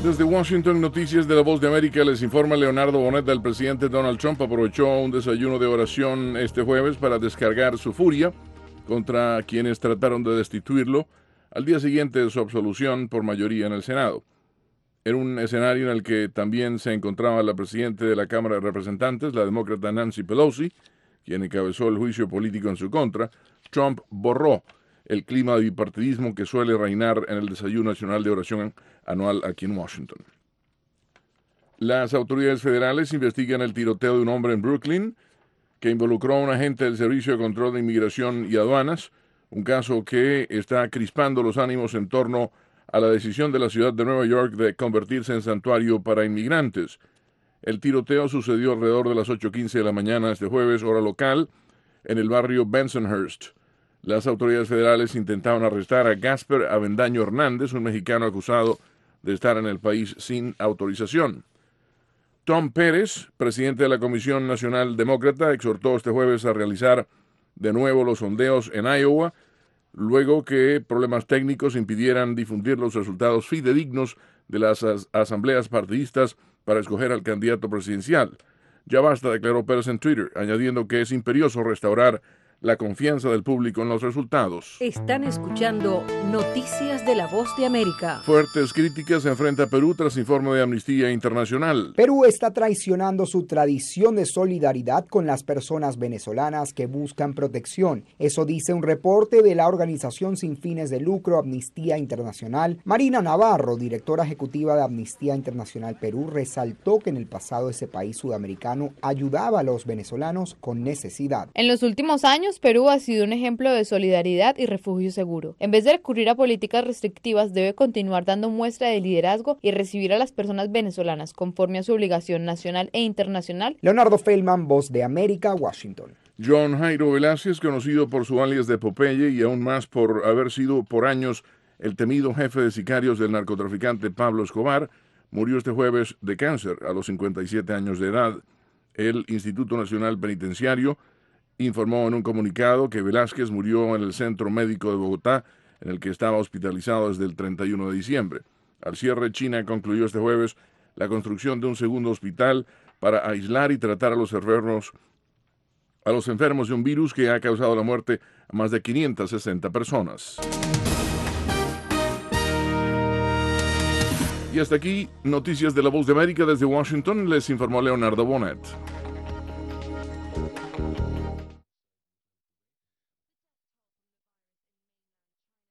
Desde Washington, Noticias de la Voz de América, les informa Leonardo Bonet. El presidente Donald Trump aprovechó un desayuno de oración este jueves para descargar su furia contra quienes trataron de destituirlo al día siguiente de su absolución por mayoría en el Senado. En un escenario en el que también se encontraba la presidenta de la Cámara de Representantes, la demócrata Nancy Pelosi, quien encabezó el juicio político en su contra, Trump borró el clima de bipartidismo que suele reinar en el desayuno nacional de oración anual aquí en Washington. Las autoridades federales investigan el tiroteo de un hombre en Brooklyn que involucró a un agente del Servicio de Control de Inmigración y Aduanas, un caso que está crispando los ánimos en torno a la decisión de la ciudad de Nueva York de convertirse en santuario para inmigrantes. El tiroteo sucedió alrededor de las 8:15 de la mañana este jueves, hora local, en el barrio Bensonhurst. Las autoridades federales intentaban arrestar a Gasper Avendaño Hernández, un mexicano acusado de estar en el país sin autorización. Tom Pérez, presidente de la Comisión Nacional Demócrata, exhortó este jueves a realizar de nuevo los sondeos en Iowa, luego que problemas técnicos impidieran difundir los resultados fidedignos de las asambleas partidistas para escoger al candidato presidencial. Ya basta, declaró Pérez en Twitter, añadiendo que es imperioso restaurar la confianza del público en los resultados. Están escuchando Noticias de la Voz de América. Fuertes críticas enfrenta Perú tras informe de Amnistía Internacional. Perú está traicionando su tradición de solidaridad con las personas venezolanas que buscan protección. Eso dice un reporte de la organización sin fines de lucro Amnistía Internacional. Marina Navarro, directora ejecutiva de Amnistía Internacional Perú, resaltó que en el pasado ese país sudamericano ayudaba a los venezolanos con necesidad. En los últimos años, Perú ha sido un ejemplo de solidaridad y refugio seguro. En vez de recurrir a políticas restrictivas, debe continuar dando muestra de liderazgo y recibir a las personas venezolanas conforme a su obligación nacional e internacional. Leonardo Feldman, Voz de América, Washington. John Jairo Velázquez, conocido por su alias de Popeye y aún más por haber sido por años el temido jefe de sicarios del narcotraficante Pablo Escobar, murió este jueves de cáncer a los 57 años de edad. El Instituto Nacional Penitenciario informó en un comunicado que Velázquez murió en el Centro Médico de Bogotá, en el que estaba hospitalizado desde el 31 de diciembre. Al cierre, China concluyó este jueves la construcción de un segundo hospital para aislar y tratar a los enfermos de un virus que ha causado la muerte a más de 560 personas. Y hasta aquí, Noticias de la Voz de América desde Washington, les informó Leonardo Bonet.